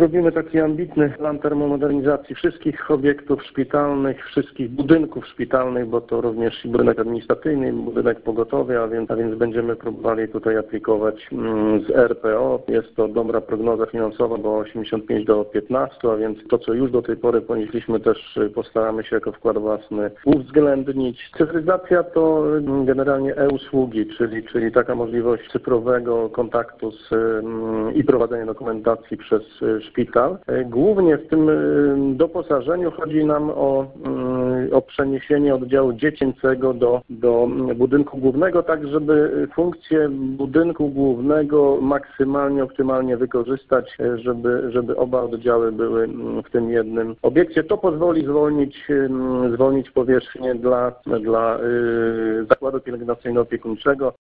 Robimy taki ambitny plan termomodernizacji wszystkich obiektów szpitalnych, wszystkich budynków szpitalnych, bo to również i budynek administracyjny, i budynek pogotowia, a więc będziemy próbowali tutaj aplikować z RPO. Jest to dobra prognoza finansowa, bo 85-15, a więc to, co już do tej pory ponieśliśmy, też postaramy się jako wkład własny uwzględnić. Cyfryzacja to generalnie e-usługi, czyli taka możliwość cyfrowego kontaktu i prowadzenia dokumentacji przez szpital. Głównie w tym doposażeniu chodzi nam o przeniesienie oddziału dziecięcego do budynku głównego, tak żeby funkcje budynku głównego maksymalnie, optymalnie wykorzystać, żeby oba oddziały były w tym jednym obiekcie. To pozwoli zwolnić powierzchnię dla zakładu pielęgnacyjno-opiekuńczego.